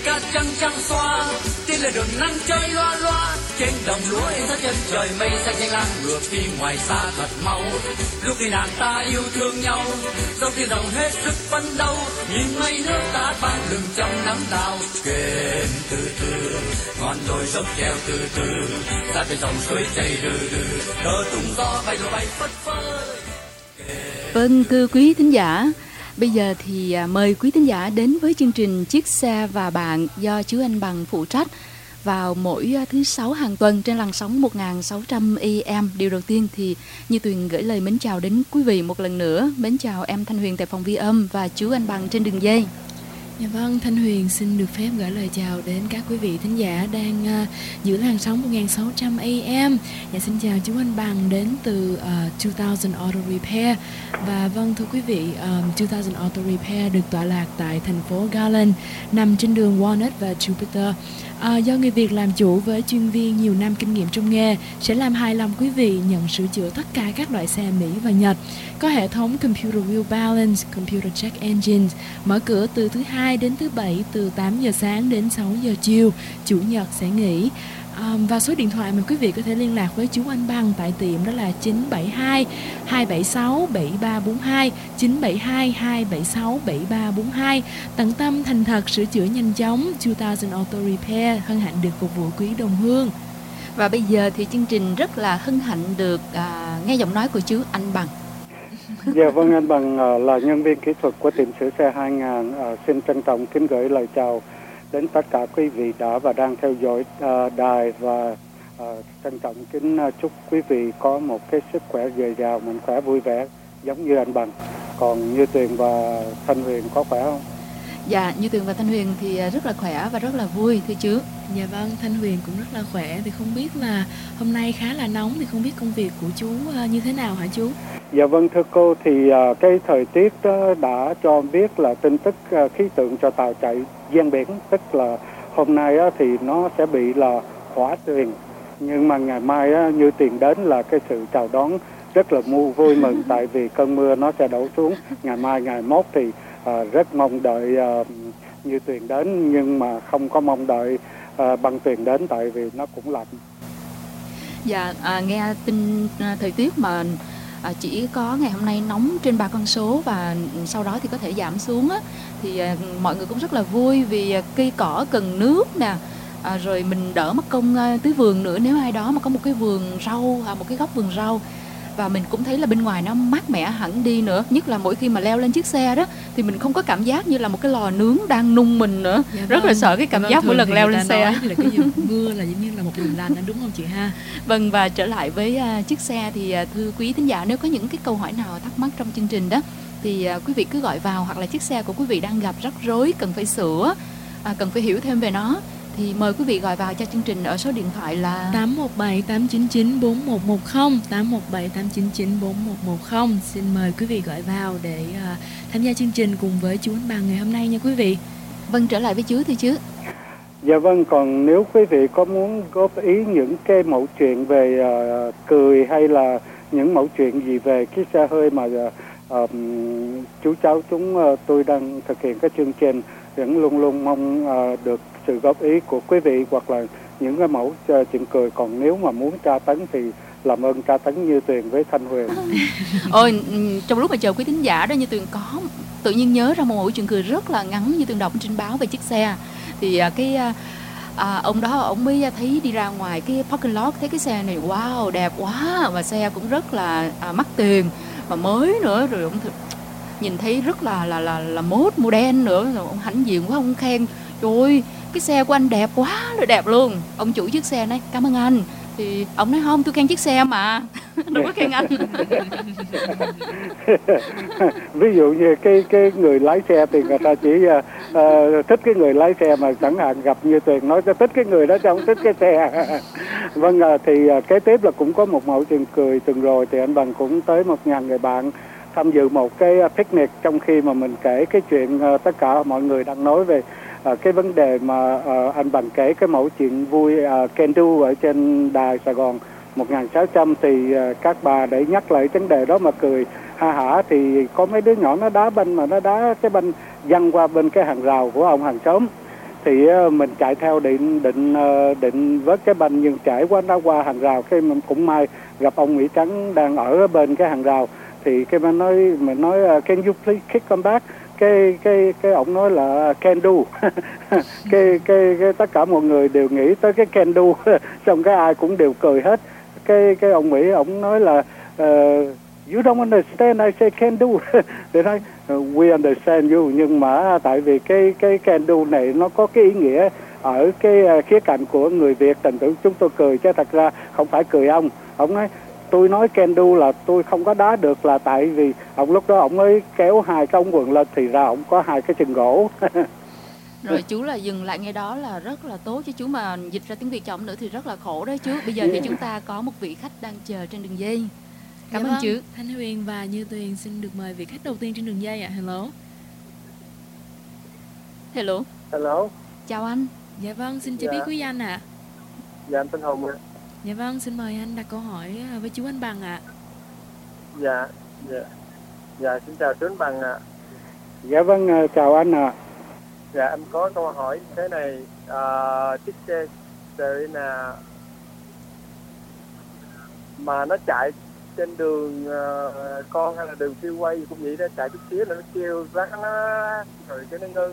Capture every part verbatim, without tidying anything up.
cha trăng trăng xoa, trên lề đường nắng chơi loa loa, trên đồng lúa in dấu chân trời mây xanh xanh lam ngược đi ngoài xa thật mau. Lúc đi nàng ta yêu thương nhau, dòng tiền rộng hết sức phấn đấu, nhìn mây nước ta ban lưng trong nắng đào. Kèm từ từ, ngọn đồi dốc treo từ từ, ta bên dòng suối chảy rừ rừ, đỡ tung gió bay bay phất phơ. Vâng, thưa quý thính giả, bây giờ thì mời quý thính giả đến với chương trình Chiếc Xe và Bạn do chú Anh Bằng phụ trách vào mỗi thứ sáu hàng tuần trên làn sóng một nghìn sáu trăm A M. Điều đầu tiên thì Như Tuyền gửi lời mến chào đến quý vị một lần nữa. Mến chào em Thanh Huyền tại phòng ghi âm và chú Anh Bằng trên đường dây. Dạ vâng, Thanh Huyền xin được phép gửi lời chào đến các quý vị thính giả đang uh, giữ làn sóng một nghìn sáu trăm A M. Dạ xin chào chú Anh Bằng đến từ uh, hai nghìn Auto Repair. Và vâng thưa quý vị, um, hai nghìn Auto Repair được tọa lạc tại thành phố Garland, nằm trên đường Walnut và Jupiter. À, do người Việt làm chủ với chuyên viên nhiều năm kinh nghiệm trong nghề, sẽ làm hài lòng quý vị nhận sửa chữa tất cả các loại xe Mỹ và Nhật. Có hệ thống Computer Wheel Balance, Computer Check Engines, mở cửa từ thứ hai đến thứ bảy từ tám giờ sáng đến sáu giờ chiều, chủ nhật sẽ nghỉ. À, và số điện thoại mà quý vị có thể liên lạc với chú Anh Bằng tại tiệm đó là chín bảy hai hai bảy sáu bảy ba bốn hai, chín bảy hai hai bảy sáu bảy ba bốn hai. Tận tâm thành thật sửa chữa nhanh chóng, hai nghìn Auto Repair hân hạnh được phục vụ quý đồng hương. Và bây giờ thì chương trình rất là hân hạnh được à, nghe giọng nói của chú Anh Bằng. Dạ vâng, anh Bằng là nhân viên kỹ thuật của tiệm sửa xe hai nghìn, à, xin trân trọng kính gửi lời chào đến tất cả quý vị đã và đang theo dõi uh, đài, và uh, trân trọng kính uh, chúc quý vị có một cái sức khỏe dồi dào, mạnh khỏe vui vẻ giống như anh Bằng. Còn Như Tuyền và Thanh Huyền có khỏe không? Dạ, Như Tuyền và Thanh Huyền thì rất là khỏe và rất là vui thưa chú. Dạ vâng, Thanh Huyền cũng rất là khỏe. Thì không biết là hôm nay khá là nóng, thì không biết công việc của chú uh, như thế nào hả chú? Dạ vâng thưa cô, thì uh, cái thời tiết uh, đã cho biết là tin tức uh, khí tượng cho tàu chạy ven biển, tức là hôm nay uh, thì nó sẽ bị là hỏa tuyền, nhưng mà ngày mai uh, Như Tuyền đến là cái sự chào đón rất là mu vui mừng tại vì cơn mưa nó sẽ đổ xuống ngày mai ngày mốt, thì uh, rất mong đợi uh, Như Tuyền đến, nhưng mà không có mong đợi uh, Băng Tuyền đến tại vì nó cũng lạnh. Dạ, à, nghe tin à, thời tiết mà À, chỉ có ngày hôm nay nóng trên ba con số và sau đó thì có thể giảm xuống á, thì à, mọi người cũng rất là vui vì à, cây cỏ cần nước nè, à, rồi mình đỡ mất công à, tưới vườn nữa nếu ai đó mà có một cái vườn rau, à, một cái góc vườn rau. Và mình cũng thấy là bên ngoài nó mát mẻ hẳn đi nữa, nhất là mỗi khi mà leo lên chiếc xe đó thì mình không có cảm giác như là một cái lò nướng đang nung mình nữa. Dạ rất vâng. là sợ cái cảm Vâng, giác mỗi lần leo lên xe. Nói là cái mưa là giống như là một đường lành, đúng không chị ha? Vâng, và trở lại với uh, chiếc xe thì uh, thưa quý thính giả, nếu có những cái câu hỏi nào thắc mắc trong chương trình đó thì uh, quý vị cứ gọi vào, hoặc là chiếc xe của quý vị đang gặp rắc rối cần phải sửa, uh, cần phải hiểu thêm về nó, thì mời quý vị gọi vào cho chương trình ở số điện thoại là tám một bảy tám chín chín bốn một một không, tám một bảy tám chín chín bốn một một không. Xin mời quý vị gọi vào để uh, tham gia chương trình cùng với chú Anh Bằng ngày hôm nay nha quý vị. Vâng, trở lại với chú thì chứ. Dạ vâng, còn nếu quý vị có muốn góp ý những cái mẫu chuyện về uh, cười hay là những mẫu chuyện gì về cái xe hơi mà uh, uh, chú cháu chúng uh, tôi đang thực hiện cái chương trình, vẫn luôn luôn mong uh, được sự góp ý của quý vị hoặc là những cái mẫu uh, chuyện cười. Còn nếu mà muốn tra tấn thì làm ơn tra tấn Như Tuyền với Thanh Huyền. Ôi, trong lúc mà chờ quý thính giả đó, Như Tuyền có tự nhiên nhớ ra một mẫu chuyện cười rất là ngắn Như Tuyền đọc trên báo về chiếc xe. Thì uh, cái uh, À, ông đó ông mới thấy đi ra ngoài cái parking lot, thấy cái xe này wow đẹp quá, và xe cũng rất là à, mắc tiền mà mới nữa, rồi ông th- nhìn thấy rất là là là là mốt modern nữa, rồi ông hãnh diện quá, ông khen trời ơi cái xe của anh đẹp quá rồi, đẹp luôn. Ông chủ chiếc xe nói cảm ơn anh, thì ông nói không, tôi khen chiếc xe mà đâu có khen anh. Ví dụ như cái cái người lái xe thì người ta chỉ uh, uh, thích cái người lái xe, mà chẳng hạn gặp Như Tuyền nói thích cái người đó chứ không thích cái xe. Vâng, uh, thì uh, kế tiếp là cũng có một mẫu chuyện cười. Tuần rồi thì anh Bằng cũng tới một nhà người bạn tham dự một cái uh, picnic, trong khi mà mình kể cái chuyện uh, tất cả mọi người đang nói về uh, cái vấn đề mà uh, anh Bằng kể cái mẫu chuyện vui uh, can do ở trên đài Sài Gòn một nghìn sáu trăm, thì uh, các bà để nhắc lại vấn đề đó mà cười ha hả, thì có mấy đứa nhỏ nó đá banh, mà nó đá cái banh văng qua bên cái hàng rào của ông hàng xóm, thì uh, mình chạy theo định định uh, định vớt cái banh, nhưng trễ quá nó qua hàng rào, cái mình cũng may gặp ông Mỹ Trắng đang ở bên cái hàng rào, thì cái mình nói mình nói uh, can you please kick come back, cái cái cái ông nói là can do. cái, cái cái tất cả mọi người đều nghĩ tới cái can do, xong cái ai cũng đều cười hết. Cái cái ông Mỹ ông nói là uh, you don't understand, I say can do. Thì nói we understand you, nhưng mà tại vì cái cái can do này nó có cái ý nghĩa ở cái khía cạnh của người Việt, thành thử chúng tôi cười, chứ thật ra không phải cười ông. Ông nói tôi nói can do là tôi không có đá được là tại vì ông lúc đó ông mới kéo hai cái ống quần lên, thì ra ông có hai cái chân gỗ. Rồi chú là dừng lại ngay đó là rất là tốt, chứ chú mà dịch ra tiếng Việt cho ông nữa thì rất là khổ đấy chú. Bây giờ thì chúng ta có một vị khách đang chờ trên đường dây. Cảm Dạ ơn vâng. chú. Thanh Huyền và Như Tuyền xin được mời vị khách đầu tiên trên đường dây ạ. Hello. Hello. Hello. Chào anh. Dạ vâng, xin chào Dạ. biết quý anh ạ. Dạ, anh tên Hùng ạ. Dạ vâng, xin mời anh đặt câu hỏi với chú Anh Bằng ạ. Dạ, dạ. Dạ, xin chào chú Anh Bằng ạ. Dạ vâng, chào anh ạ. À. Dạ, em có câu hỏi thế này. Uh, chiếc xe Serena mà nó chạy trên đường uh, con hay là đường freeway gì cũng vậy đó, chạy chút xíu là nó kêu rá rồi cái nó ngưng.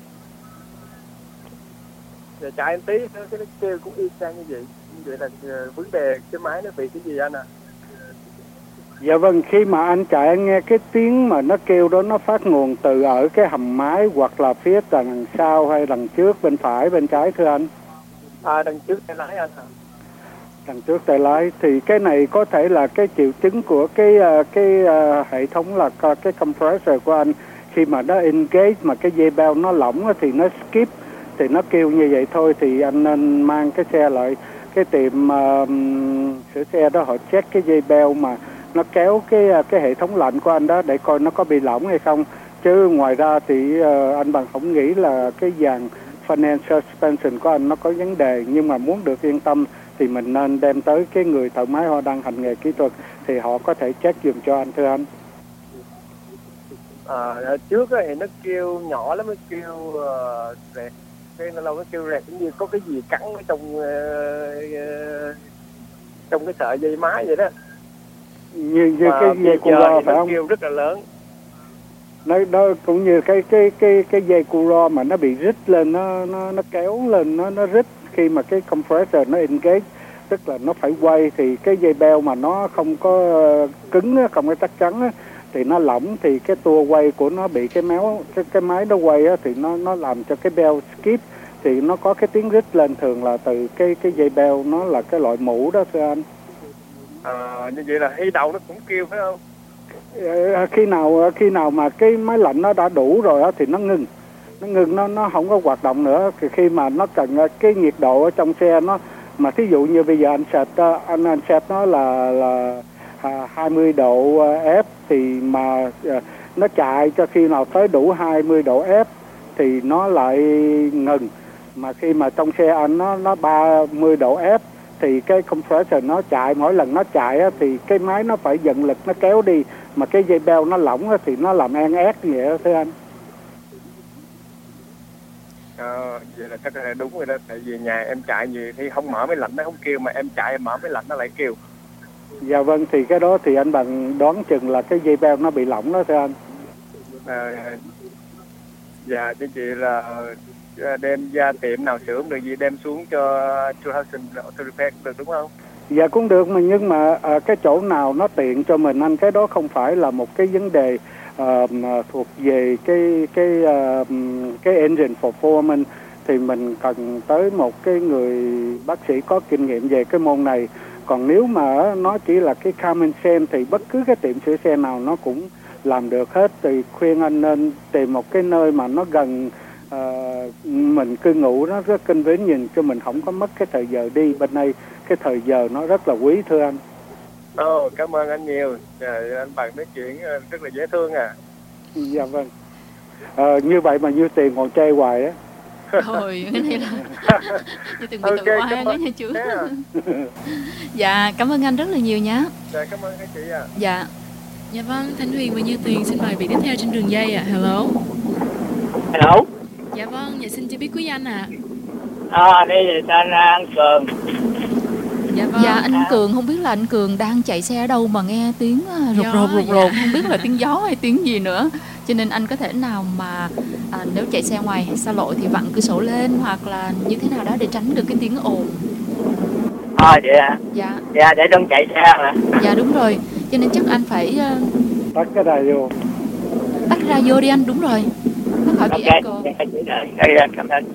Rồi chạy một tí nữa cái nó kêu cũng y chang như vậy. Như vậy là uh, vấn đề cái máy nó bị cái gì anh ạ? À? Dạ vâng, khi mà anh chạy anh nghe cái tiếng mà nó kêu đó, nó phát nguồn từ ở cái hầm máy hoặc là phía đằng sau hay đằng trước, bên phải bên trái thưa anh? À, đằng trước tay lái anh hả? Đằng trước tay lái. Thì cái này có thể là cái triệu chứng của cái cái uh, hệ thống là cái compressor của anh, khi mà nó engage mà cái dây beo nó lỏng thì nó skip, thì nó kêu như vậy thôi. Thì anh nên mang cái xe lại cái tiệm uh, sửa xe đó, họ check cái dây beo mà nó kéo cái cái hệ thống lạnh của anh đó để coi nó có bị lỏng hay không. Chứ ngoài ra thì uh, anh Bằng không nghĩ là cái dàn financial suspension của anh nó có vấn đề. Nhưng mà muốn được yên tâm thì mình nên đem tới cái người thợ máy họ đang hành nghề kỹ thuật, thì họ có thể check giùm cho anh thưa anh. À, trước thì nó kêu nhỏ lắm, nó kêu uh, rẹt, cái nó lâu nó kêu rẹt cũng như có cái gì cắn ở trong uh, uh, trong cái sợi dây máy vậy đó. Như, như cái dây cu ro phải nó không? kêu rất là lớn. Nó, nó cũng như cái cái cái cái dây cu ro mà nó bị rít lên, nó nó nó kéo lên, nó nó rít khi mà cái compressor nó engage, tức là nó phải quay, thì cái dây beo mà nó không có cứng, không có chắc chắn thì nó lỏng, thì cái tua quay của nó bị cái méo, cái cái máy nó quay thì nó nó làm cho cái beo skip, thì nó có cái tiếng rít lên, thường là từ cái cái dây beo, nó là cái loại mũ đó thưa anh. À, như vậy là khi đầu nó cũng kêu phải không? Khi nào khi nào mà cái máy lạnh nó đã đủ rồi đó, thì nó ngừng, nó ngừng nó nó không có hoạt động nữa. Thì khi mà nó cần cái nhiệt độ ở trong xe nó, mà thí dụ như bây giờ anh set anh anh set nó là là hai mươi độ F, thì mà nó chạy cho khi nào tới đủ hai mươi độ F thì nó lại ngừng. Mà khi mà trong xe anh nó nó ba mươi độ F thì cái compressor nó chạy, mỗi lần nó chạy á, thì cái máy nó phải dần lực nó kéo đi, mà cái dây beo nó lỏng á, thì nó làm en ét như vậy đó thưa anh. À, vậy là chắc là đúng rồi đó, tại vì nhà em chạy gì thì không mở máy lạnh nó không kêu, mà em chạy em mở máy lạnh nó lại kêu. Dạ vâng, thì cái đó thì anh Bằng đoán chừng là cái dây beo nó bị lỏng đó thưa anh. À, dạ, như vậy là đem ra tiệm nào sửa được gì đem xuống cho two thousand Auto Repair được đúng không? Dạ cũng được, mà nhưng mà à, cái chỗ nào nó tiện cho mình anh, cái đó không phải là một cái vấn đề à, thuộc về cái cái à, cái engine performance, thì mình cần tới một cái người bác sĩ có kinh nghiệm về cái môn này. Còn nếu mà nó chỉ là cái common sense thì bất cứ cái tiệm sửa xe nào nó cũng làm được hết. Thì khuyên anh nên tìm một cái nơi mà nó gần uh, mình cư ngụ, nó rất kinh vến, nhìn cho mình không có mất cái thời giờ đi. Bên đây cái thời giờ nó rất là quý thưa anh. Ồ, oh, cảm ơn anh nhiều. Trời, anh Bằng nói chuyện rất là dễ thương à. Dạ vâng. Uh, như vậy mà Như Tiền còn chê hoài á. Thôi, cái này là Như Tuyền bị tự oan đó nha chú. À. Dạ, cảm ơn anh rất là nhiều nhé. Dạ, cảm ơn các chị ạ. À. Dạ. Dạ vâng, Thanh Huyền và Như Tuyền xin mời vị tiếp theo trên đường dây ạ. À. Hello. Hello. Dạ vâng, dạ xin cho biết quý anh ạ. À, à đây là tên An Cường. Dạ vâng. Dạ anh Cường, không biết là anh Cường đang chạy xe ở đâu mà nghe tiếng rụt Gió, rột rụt dạ. rột, không biết là tiếng gió hay tiếng gì nữa. Cho nên anh có thể nào mà à, nếu chạy xe ngoài xa lộ thì vặn cửa sổ lên hoặc là như thế nào đó để tránh được cái tiếng ồn. À vậy à? Dạ. Dạ để đừng chạy xe hả? Dạ đúng rồi, cho nên chắc anh phải uh, tắt cái radio. tắt radio đi anh, đúng rồi. Nó khỏi bị echo. Ok, đây là cảm ơn.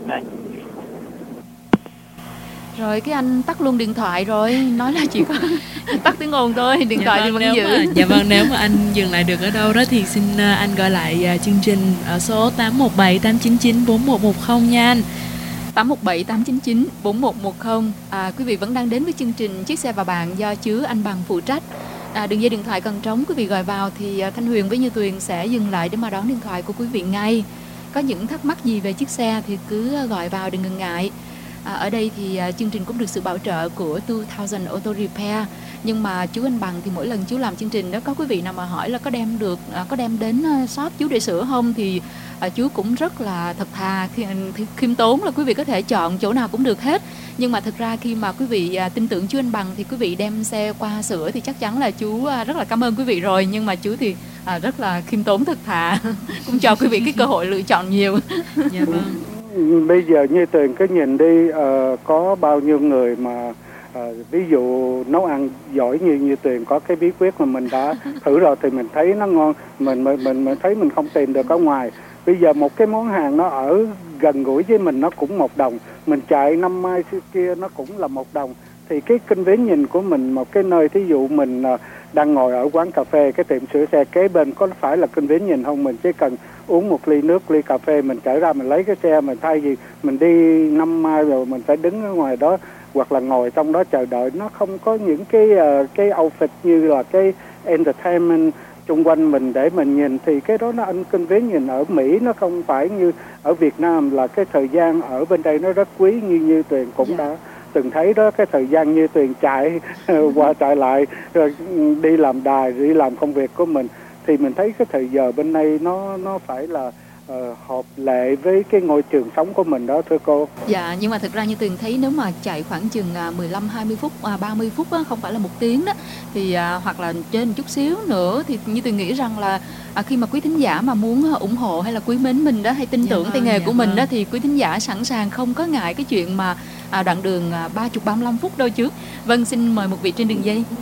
Rồi cái anh tắt luôn điện thoại rồi, nói là chỉ có tắt tiếng ồn thôi, điện Dạ thoại vâng, thì vẫn nếu giữ. mà, dạ vâng, nếu mà anh dừng lại được ở đâu đó thì xin uh, anh gọi lại uh, chương trình ở số tám một bảy tám chín chín bốn một một không nha anh. tám một bảy tám chín chín bốn một một không. À, quý vị vẫn đang đến với chương trình Chiếc xe và bạn do Chứa Anh Bằng phụ trách. À, đường dây điện thoại còn trống, quý vị gọi vào thì uh, Thanh Huyền với Như Tuyền sẽ dừng lại để mà đón điện thoại của quý vị ngay. Có những thắc mắc gì về chiếc xe thì cứ uh, gọi vào, đừng ngần ngại. À, ở đây thì uh, chương trình cũng được sự bảo trợ của two thousand Auto Repair. Nhưng mà chú Anh Bằng thì mỗi lần chú làm chương trình đó, có quý vị nào mà hỏi là có đem được uh, có đem đến uh, shop chú để sửa không thì uh, chú cũng rất là thật thà, khiêm tốn là quý vị có thể chọn chỗ nào cũng được hết. Nhưng mà thực ra khi mà quý vị uh, tin tưởng chú Anh Bằng thì quý vị đem xe qua sửa thì chắc chắn là chú uh, rất là cảm ơn quý vị rồi. Nhưng mà chú thì uh, rất là khiêm tốn thật thà cũng cho quý vị cái cơ hội lựa chọn nhiều. Dạ vâng. Bây giờ Như Tuyền cứ nhìn đi, uh, có bao nhiêu người mà uh, ví dụ nấu ăn giỏi như Như Tuyền có cái bí quyết mà mình đã thử rồi thì mình thấy nó ngon, mình mình mình, mình thấy mình không tìm được ở ngoài. Bây giờ một cái món hàng nó ở gần gũi với mình nó cũng một đồng, mình chạy năm mai xưa kia nó cũng là một đồng. Thì cái kinh viễn nhìn của mình một cái nơi, thí dụ mình uh, đang ngồi ở quán cà phê, cái tiệm sửa xe kế bên có phải là kinh viễn nhìn không? Mình chỉ cần uống một ly nước, ly cà phê, mình trở ra mình lấy cái xe, mình thay vì mình đi năm mai rồi mình phải đứng ở ngoài đó hoặc là ngồi trong đó chờ đợi. Nó không có những cái uh, cái outfit như là cái entertainment xung quanh mình để mình nhìn, thì cái đó nó anh kinh viễn nhìn ở Mỹ nó không phải như ở Việt Nam, là cái thời gian ở bên đây nó rất quý, như Như Tuyền cũng yeah. đã từng thấy đó, cái thời gian Như Tuyền chạy qua chạy lại rồi đi làm đài, đi làm công việc của mình, thì mình thấy cái thời giờ bên đây nó nó phải là uh, hợp lệ với cái ngôi trường sống của mình đó thưa cô. Dạ, nhưng mà thực ra Như Tuyền thấy nếu mà chạy khoảng chừng mười lăm hai mươi phút, à, ba mươi phút á, không phải là một tiếng đó, thì à, hoặc là trên một chút xíu nữa thì Như Tuyền nghĩ rằng là à, khi mà quý thính giả mà muốn ủng hộ hay là quý mến mình đó, hay tin tưởng dạ tay nghề dạ của mình vâng. đó, thì quý thính giả sẵn sàng không có ngại cái chuyện mà à, đoạn đường ba mươi ba mươi lăm phút đâu chứ. Vâng, xin mời một vị trên đường dây.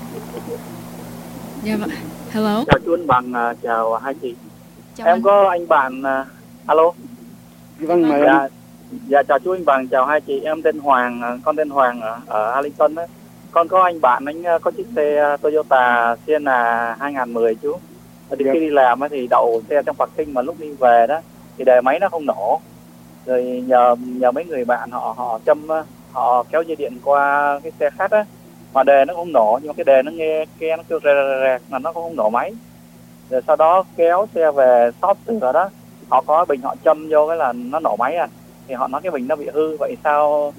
Dạ vâng. Hello. Chào chú Anh Bằng, chào hai chị. Chào em anh. có anh bạn uh, alo. Vâng, mời dạ, anh. Dạ chào chú Anh Bằng, chào hai chị. Em tên Hoàng, con tên Hoàng ở, ở Arlington đó. Con có anh bạn anh có chiếc xe Toyota Sienna hai không một không chú. Thì dạ. khi đi làm thì đậu xe trong parking, mà lúc đi về đó thì đề máy nó không nổ. Rồi nhờ nhờ mấy người bạn họ họ châm họ kéo dây điện qua cái xe khác á, mà đề nó không nổ, nhưng mà cái đề nó nghe ke nó kêu rè rè rè mà nó cũng không nổ máy. Rồi sau đó kéo xe về shop từ đó họ có bình họ châm vô cái là nó nổ máy à, thì họ nói cái bình nó bị hư. Vậy sao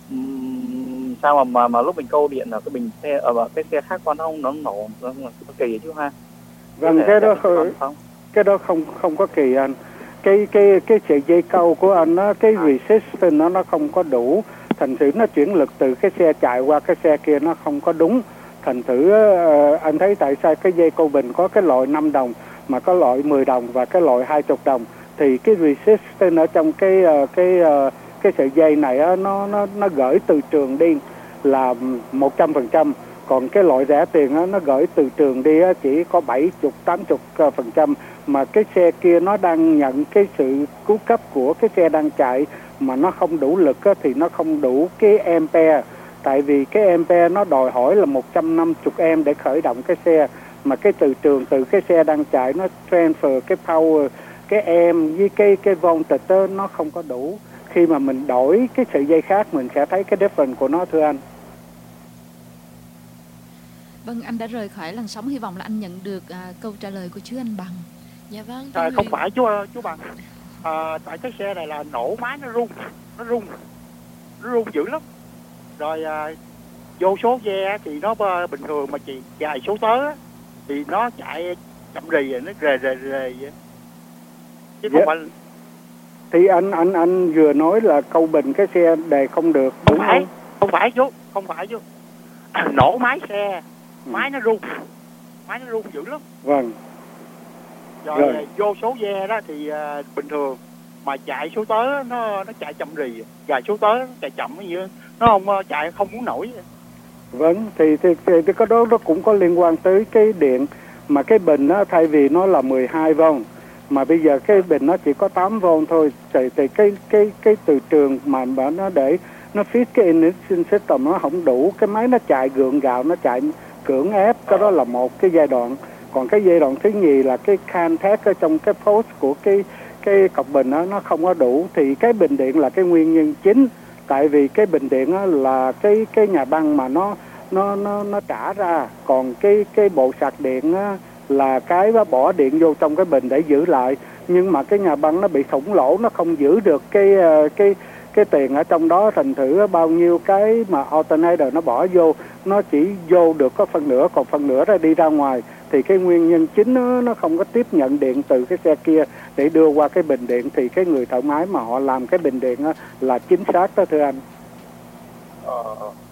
um, sao mà, mà mà lúc mình câu điện ở cái bình xe ở cái xe khác qua nó không nó nổ, nó kỳ chứ ha. Vâng, cái đó không, cái đó không không có kỳ anh. Cái cái cái sợi dây câu của anh nó cái à. resistance nó nó không có đủ, thành thử nó chuyển lực từ cái xe chạy qua cái xe kia nó không có đúng. Thành thử uh, anh thấy tại sao cái dây câu bình có cái loại năm đồng mà có loại mười đồng và cái loại hai mươi đồng, thì cái resistance ở trong cái uh, cái uh, cái sợi dây này uh, nó nó nó gửi từ trường đi là một trăm phần trăm, còn cái loại rẻ tiền uh, nó gửi từ trường đi uh, chỉ có bảy mươi tám mươi phần trăm, mà cái xe kia nó đang nhận cái sự cứu cấp của cái xe đang chạy mà nó không đủ lực uh, thì nó không đủ cái ampere. Tại vì cái ampere nó đòi hỏi là một trăm năm mươi am để khởi động cái xe, mà cái từ trường từ cái xe đang chạy nó transfer cái power, cái am với cái cái voltage nó không có đủ. Khi mà mình đổi cái sợi dây khác mình sẽ thấy cái difference của nó thưa anh. Vâng, anh đã rời khỏi làn sóng, hy vọng là anh nhận được à, câu trả lời của chú Anh Bằng. Dạ vâng. À, không phải chú chú Bằng, à, tại cái xe này là nổ máy nó rung, nó rung, nó rung dữ lắm. Rồi à, vô số ghe thì nó bình thường, mà chị dài số tớ á, thì nó chạy chậm rì, nó rề rề rề vậy. Chứ không dạ. phải Thì anh anh anh vừa nói là câu bình cái xe đề không được, Không đúng phải, không? không phải chú, không phải chú. Nổ máy xe, máy nó rung, máy nó rung dữ lắm. Vâng. Rồi, Rồi. vô số ve đó thì uh, bình thường, mà chạy số tới nó nó chạy chậm rì, dài số tới nó chạy chậm như vậy, nó không uh, chạy không muốn nổi. Vâng, thì, thì, thì, thì cái đó nó cũng có liên quan tới cái điện, mà cái bình á, thay vì nó là mười hai vôn mà bây giờ cái bình nó chỉ có tám vôn thôi, thì, thì cái cái cái từ trường mà mà nó để nó fit cái ignition system nó không đủ, cái máy nó chạy gượng gạo, nó chạy cưỡng ép, cái đó là một cái giai đoạn. Còn cái giai đoạn thứ nhì là cái can thét ở trong cái post của cái cái cọc bình đó, nó không có đủ, thì cái bình điện là cái nguyên nhân chính. Tại vì cái bình điện á, là cái cái nhà băng mà nó nó nó nó trả ra, còn cái cái bộ sạc điện á, là cái bỏ điện vô trong cái bình để giữ lại, nhưng mà cái nhà băng nó bị thủng lỗ, nó không giữ được cái cái cái tiền ở trong đó, thành thử bao nhiêu cái mà alternator nó bỏ vô nó chỉ vô được có phân nửa, còn phân nửa ra đi ra ngoài, thì cái nguyên nhân chính nó, nó không có tiếp nhận điện từ cái xe kia để đưa qua cái bình điện, thì cái người thợ máy mà họ làm cái bình điện á, là chính xác đó thưa anh. Ờ,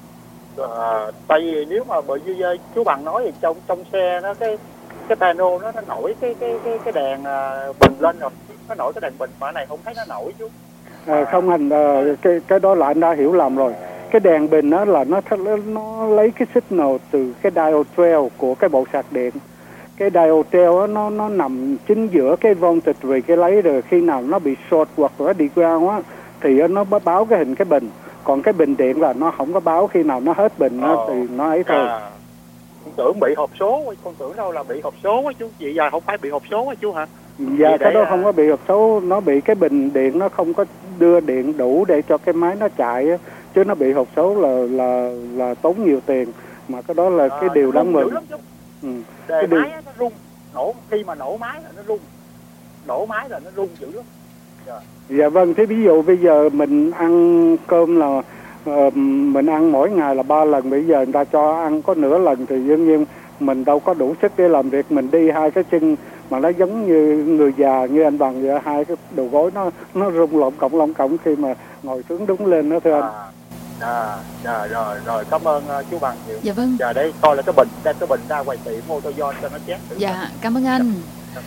à, tại vì nếu mà bởi vì chú Bằng nói thì trong trong xe nó cái cái pano nó nó nổi cái cái cái cái đèn uh, bình lên rồi, nó nổi cái đèn bình, mà này không thấy nó nổi chú. À, không anh, à, cái cái đó là anh đã hiểu lầm rồi. Cái đèn bình đó là nó nó lấy cái signal từ cái diode twelve của cái bộ sạc điện. Cái diode twelve đó, nó nó nằm chính giữa cái voltage vì cái lấy, rồi khi nào nó bị short hoặc là đi ground á thì nó báo cái hình cái bình. Còn cái bình điện là nó không có báo, khi nào nó hết bình đó, thì nó ấy thôi. À, con tưởng bị hộp số, con tưởng đâu là bị hộp số á chú. Vậy giờ không phải bị hộp số á chú hả? Dạ, cái đó à... không có bị hộp số, nó bị cái bình điện nó không có đưa điện đủ để cho cái máy nó chạy á. Chứ nó bị hộp số là là là tốn nhiều tiền, mà cái đó là à, cái điều đáng mừng. Ừ. Đề cái máy điều... nó rung, nổ khi mà nổ máy là nó rung, nổ máy là nó rung dữ lắm. Dạ. Dạ vâng, thế ví dụ bây giờ mình ăn cơm là uh, mình ăn mỗi ngày là ba lần, bây giờ người ta cho ăn có nửa lần thì đương nhiên mình đâu có đủ sức để làm việc, mình đi hai cái chân mà nó giống như người già như anh Bằng vậy, hai cái đầu gối nó nó rung lộn cộng lông cộng khi mà ngồi xuống đứng lên đó thưa anh. À, à, rồi rồi cảm ơn uh, chú Bằng nhiều. Dạ vâng. Giờ đây coi là cái bình, đem cái bình ra quầy tiệm ô tô John cho nó chét. Dạ, cảm ơn anh. Dạ,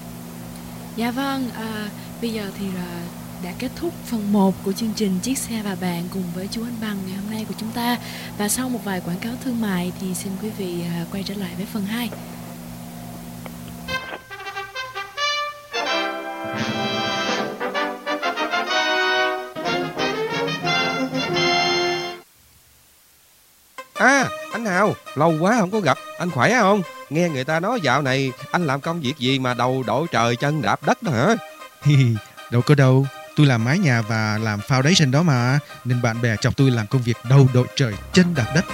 dạ vâng, à, bây giờ thì là đã kết thúc phần một của chương trình Chiếc xe và bạn cùng với chú Anh Bằng ngày hôm nay của chúng ta. Và sau một vài quảng cáo thương mại thì xin quý vị uh, quay trở lại với phần hai. À, anh Hào, lâu quá không có gặp, anh khỏe không? Nghe người ta nói dạo này anh làm công việc gì mà đầu đội trời chân đạp đất đó hả? Đâu có đâu, tôi làm mái nhà và làm foundation đó mà, nên bạn bè chọc tôi làm công việc đầu đội trời chân đạp đất.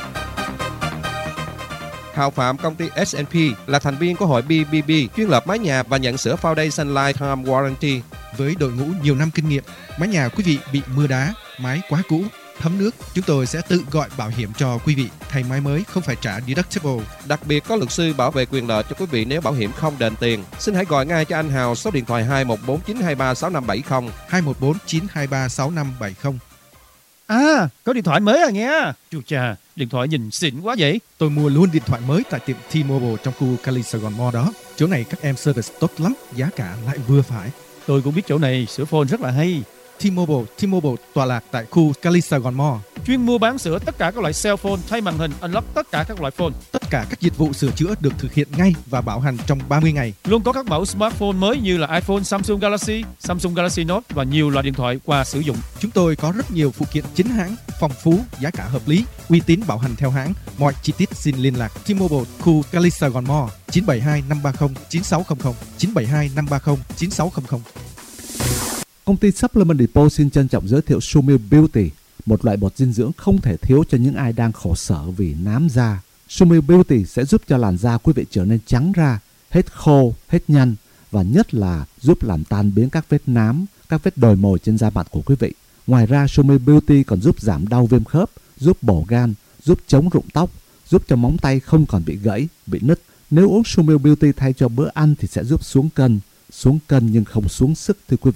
Hào Phạm, công ty ét and pê là thành viên của hội bê bê bê, chuyên lập mái nhà và nhận sửa foundation lifetime warranty. Với đội ngũ nhiều năm kinh nghiệm, mái nhà quý vị bị mưa đá, mái quá cũ, thấm nước, chúng tôi sẽ tự gọi bảo hiểm cho quý vị, thay mái mới không phải trả deductible. Đặc biệt có luật sư bảo vệ quyền lợi cho quý vị nếu bảo hiểm không đền tiền. Xin hãy gọi ngay cho anh Hào số điện thoại hai một bốn chín hai ba sáu năm bảy không, hai một bốn chín hai ba sáu năm bảy không. À, có điện thoại mới à nghe. Chú cha, điện thoại nhìn xịn quá vậy. Tôi mua luôn điện thoại mới tại tiệm T-Mobile trong khu Cali Sài Gòn Mall đó. Chỗ này các em service tốt lắm, giá cả lại vừa phải. Tôi cũng biết chỗ này sửa phone rất là hay. T-Mobile, T-Mobile tọa lạc tại khu Cali Sài Gòn Mall. Chuyên mua bán sửa tất cả các loại cell phone, thay màn hình, unlock tất cả các loại phone. Tất cả các dịch vụ sửa chữa được thực hiện ngay và bảo hành trong ba mươi ngày. Luôn có các mẫu smartphone mới như là iPhone, Samsung Galaxy, Samsung Galaxy Note và nhiều loại điện thoại qua sử dụng. Chúng tôi có rất nhiều phụ kiện chính hãng, phong phú, giá cả hợp lý, uy tín bảo hành theo hãng. Mọi chi tiết xin liên lạc T-Mobile khu Cali Sài Gòn Mall chín bảy hai năm ba không chín sáu không không, chín bảy hai năm ba không chín sáu không không. Công ty Supplement Depot xin trân trọng giới thiệu Sumil Beauty, một loại bột dinh dưỡng không thể thiếu cho những ai đang khổ sở vì nám da. Sumil Beauty sẽ giúp cho làn da quý vị trở nên trắng ra, hết khô, hết nhăn và nhất là giúp làm tan biến các vết nám, các vết đồi mồi trên da mặt của quý vị. Ngoài ra, Sumil Beauty còn giúp giảm đau viêm khớp, giúp bổ gan, giúp chống rụng tóc, giúp cho móng tay không còn bị gãy, bị nứt. Nếu uống Sumil Beauty thay cho bữa ăn thì sẽ giúp xuống cân, xuống cân nhưng không xuống sức thưa quý vị.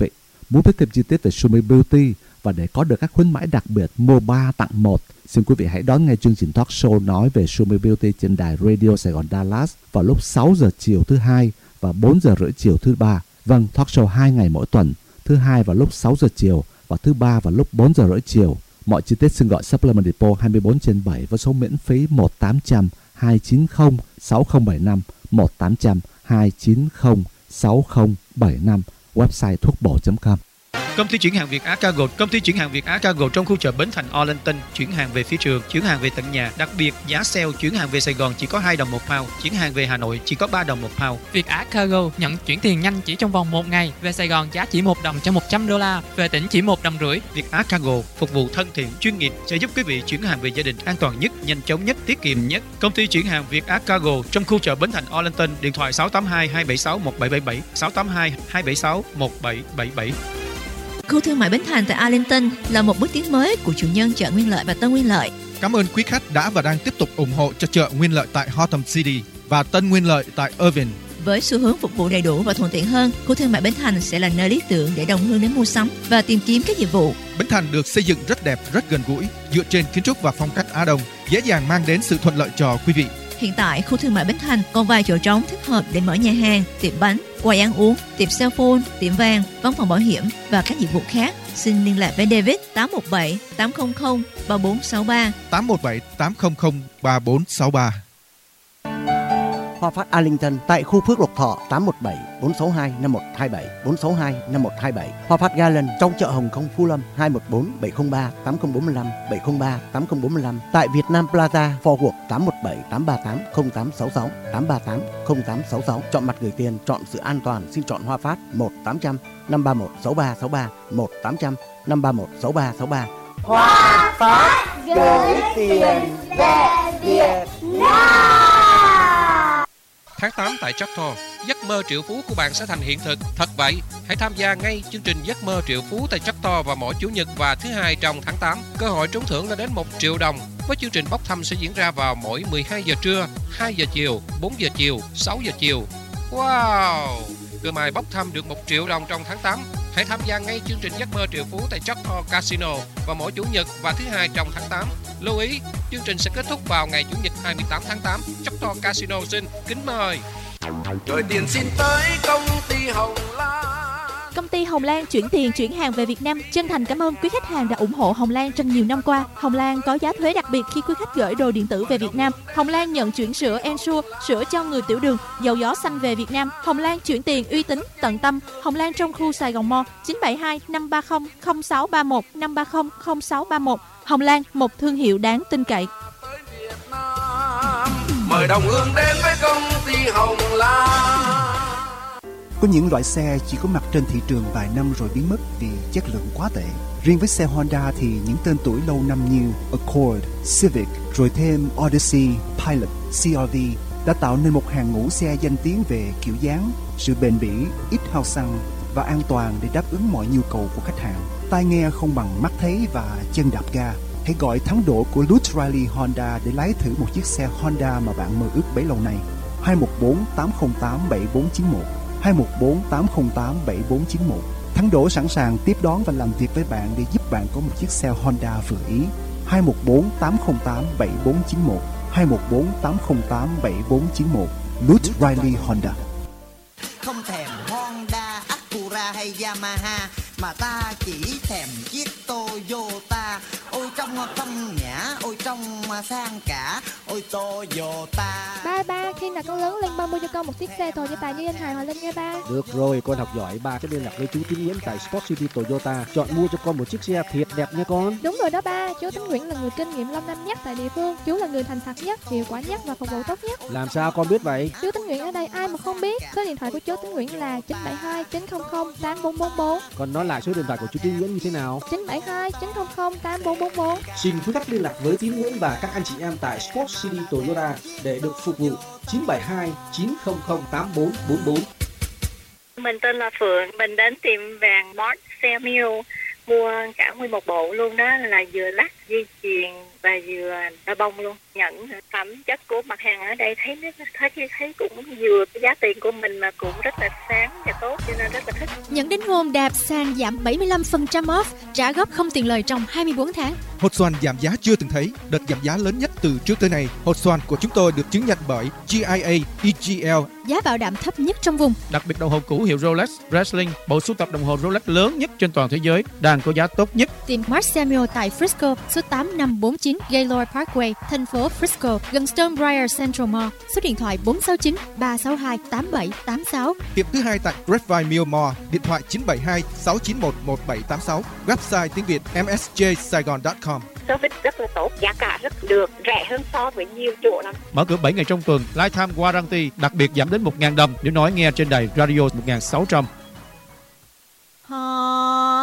Muốn biết thêm chi tiết về Sumi Beauty và để có được các khuyến mãi đặc biệt mua ba tặng một, xin quý vị hãy đón nghe chương trình talk show nói về Sumi Beauty trên đài Radio Sài Gòn Dallas vào lúc sáu giờ chiều thứ hai và bốn giờ rưỡi chiều thứ ba. Vâng, talk show hai ngày mỗi tuần, thứ hai vào lúc sáu giờ chiều và thứ ba vào lúc bốn giờ rưỡi chiều. Mọi chi tiết xin gọi Supplement Depot hai mươi bốn trên bảy với số miễn phí một tám trăm hai chín không sáu không bảy năm, một tám trăm hai chín không sáu không bảy năm, website thuốc bổ chấm com. Công ty chuyển hàng Việt Á Cargo, công ty chuyển hàng Việt Á Cargo trong khu chợ Bến Thành Arlington, chuyển hàng về phía trường, chuyển hàng về tận nhà. Đặc biệt giá sale chuyển hàng về Sài Gòn chỉ có hai đồng một pound, chuyển hàng về Hà Nội chỉ có ba đồng một pound. Việt Á Cargo nhận chuyển tiền nhanh chỉ trong vòng một ngày, về Sài Gòn giá chỉ một đồng cho một trăm đô la, về tỉnh chỉ một đồng rưỡi. Việt Á Cargo phục vụ thân thiện, chuyên nghiệp sẽ giúp quý vị chuyển hàng về gia đình an toàn nhất, nhanh chóng nhất, tiết kiệm nhất. Công ty chuyển hàng Việt Á Cargo trong khu chợ Bến Thành Arlington, điện thoại sáu tám hai hai bảy sáu một bảy bảy bảy, sáu tám hai hai bảy sáu một bảy bảy bảy. Khu thương mại Bến Thành tại Arlington là một bước tiến mới của chủ nhân chợ Nguyên Lợi và Tân Nguyên Lợi. Cảm ơn quý khách đã và đang tiếp tục ủng hộ cho chợ Nguyên Lợi tại Hotham City và Tân Nguyên Lợi tại Irvine. Với xu hướng phục vụ đầy đủ và thuận tiện hơn, khu thương mại Bến Thành sẽ là nơi lý tưởng để đồng hương đến mua sắm và tìm kiếm các dịch vụ. Bến Thành được xây dựng rất đẹp, rất gần gũi, dựa trên kiến trúc và phong cách Á Đông, dễ dàng mang đến sự thuận lợi cho quý vị. Hiện tại, khu thương mại Bến Thành còn vài chỗ trống thích hợp để mở nhà hàng, tiệm bánh, quầy ăn uống, tiệm cell phone, tiệm vàng, văn phòng bảo hiểm và các dịch vụ khác. Xin liên lạc với David tám một bảy tám không không ba bốn sáu ba. tám một bảy tám không không ba bốn sáu ba. Hoa Phát Arlington tại khu Phước Lộc Thọ tám một bảy bốn sáu hai năm một hai bảy bốn sáu hai năm một hai bảy. Hoa Phát Garland trong chợ Hồng Kông Phú Lâm hai một bốn bảy không ba tám không bốn lăm bảy không ba tám không bốn lăm. Tại Việt Nam Plaza Fort Worth tám một bảy tám ba tám không tám sáu sáu tám ba tám không tám sáu sáu. Chọn mặt gửi tiền, chọn sự an toàn, xin chọn Hoa Phát một tám trăm năm ba một sáu ba sáu ba một tám trăm năm ba một sáu ba sáu ba. Hoa Phát gửi tiền về Việt Nam. Tháng tám tại Choctaw, giấc mơ triệu phú của bạn sẽ thành hiện thực. Thật vậy, hãy tham gia ngay chương trình giấc mơ triệu phú tại Choctaw vào mỗi chủ nhật và thứ hai trong tháng tám. Cơ hội trúng thưởng lên đến một triệu đồng. Với chương trình bốc thăm sẽ diễn ra vào mỗi mười hai giờ trưa, hai giờ chiều, bốn giờ chiều, sáu giờ chiều. Wow! Cơ may bốc thăm được một triệu đồng trong tháng tám. Hãy tham gia ngay chương trình giấc mơ triệu phú tại Choctaw Casino vào mỗi chủ nhật và thứ hai trong tháng tám. Lưu ý, chương trình sẽ kết thúc vào ngày chủ nhật hai mươi tám tháng tám. Choctaw Casino xin kính mời. Rồi tiền xin tới công ty Hồng Lan. Công ty Hồng Lan chuyển tiền chuyển hàng về Việt Nam chân thành cảm ơn quý khách hàng đã ủng hộ Hồng Lan trong nhiều năm qua. Hồng Lan có giá thuế đặc biệt khi quý khách gửi đồ điện tử về Việt Nam. Hồng Lan nhận chuyển sữa Ensure, sữa cho người tiểu đường, dầu gió xanh về Việt Nam. Hồng Lan chuyển tiền uy tín, tận tâm. Hồng Lan trong khu Sài Gòn Mall chín bảy hai năm ba không không sáu ba một năm ba không không sáu ba một. Hồng Lan, một thương hiệu đáng tin cậy. Mời đồng hương đến với công ty Hồng Lan. Có những loại xe chỉ có mặt trên thị trường vài năm rồi biến mất vì chất lượng quá tệ. Riêng với xe Honda thì những tên tuổi lâu năm như Accord, Civic, rồi thêm Odyssey, Pilot, xê rờ vê đã tạo nên một hàng ngũ xe danh tiếng về kiểu dáng, sự bền bỉ, ít hao xăng và an toàn để đáp ứng mọi nhu cầu của khách hàng. Tai nghe không bằng mắt thấy và chân đạp ga. Hãy gọi thắng độ của Lutz Riley Honda để lái thử một chiếc xe Honda mà bạn mơ ước bấy lâu nay. hai một bốn tám không tám bảy bốn chín một hai một bốn tám không tám bảy bốn chín một. Thắng Đỗ sẵn sàng tiếp đón và làm việc với bạn để giúp bạn có một chiếc xe Honda vừa ý. hai một bốn tám không tám bảy bốn chín một hai một bốn tám không tám bảy bốn chín một. Lutz Riley Honda. Không thèm Honda, Acura hay Yamaha, mà ta chỉ thèm chiếc Toyota. Ôi trong phong nhã, ôi trong sang cả, ôi Toyota. Ba ba, khi nào con lớn lên ba mua cho con một chiếc xe Toyota như anh Hải Hòa Linh nha ba. Được rồi, con học giỏi, ba sẽ liên lạc với chú Tín Nguyễn tại Sport City Toyota, chọn mua cho con một chiếc xe thiệt đẹp nha con. Đúng rồi đó ba, chú Tín Nguyễn là người kinh nghiệm lâu năm nhất tại địa phương, chú là người thành thật nhất, hiệu quả nhất và phục vụ tốt nhất. Làm sao con biết vậy? Chú Tín Nguyễn ở đây ai mà không biết. Số điện thoại của chú Tín Nguyễn là chín bảy hai chín không không tám bốn bốn bốn. Còn nói lại số điện thoại của chú Tín Nguyễn như thế nào? chín bảy hai chín không không tám bốn bốn bốn. Xin quý khách liên lạc với Tín Nguyễn và các anh chị em tại Sport City Toyota để được phục vụ. Chín bảy hai chín không không tám bốn bốn bốn. Mình tên là Phượng, mình đến tiệm vàng Mart Samuel mua cả nguyên một bộ luôn đó, là vừa lắc dây chuyền và vừa đôi bông luôn. Nhận phẩm chất của mặt hàng ở đây thấy nó thấy thấy cũng vừa cái giá tiền của mình mà cũng rất là sáng và tốt, cho nên rất là thích. Nhận đính hôn đẹp sang giảm bảy mươi lăm phần trăm off, trả góp không tiền lời trong hai mươi bốn tháng. Hột xoàn giảm giá chưa từng thấy, đợt giảm giá lớn nhất từ trước tới nay. Hột xoàn của chúng tôi được chứng nhận bởi G I A, E G L. Giá bảo đảm thấp nhất trong vùng. Đặc biệt đồng hồ cũ hiệu Rolex, Breitling, bộ sưu tập đồng hồ Rolex lớn nhất trên toàn thế giới, đang có giá tốt nhất. Tìm Mark Samuel tại Frisco, số tám năm bốn chín Gaylord Parkway, thành phố Frisco, gần Stonebriar Central Mall. Số điện thoại bốn sáu chín ba sáu hai tám bảy tám sáu. Tiệm thứ hai tại Grapevine Mill Mall, điện thoại chín bảy hai sáu chín một một bảy tám sáu. Website tiếng Việt m s j saigon chấm com. Service rất là tốt, giá cả rất được, rẻ hơn so với nhiều chỗ lắm. Mở cửa bảy ngày trong tuần, Lifetime Warranty, đặc biệt giảm đến một nghìn đồng nếu nói nghe trên đài radio một nghìn sáu trăm. Họ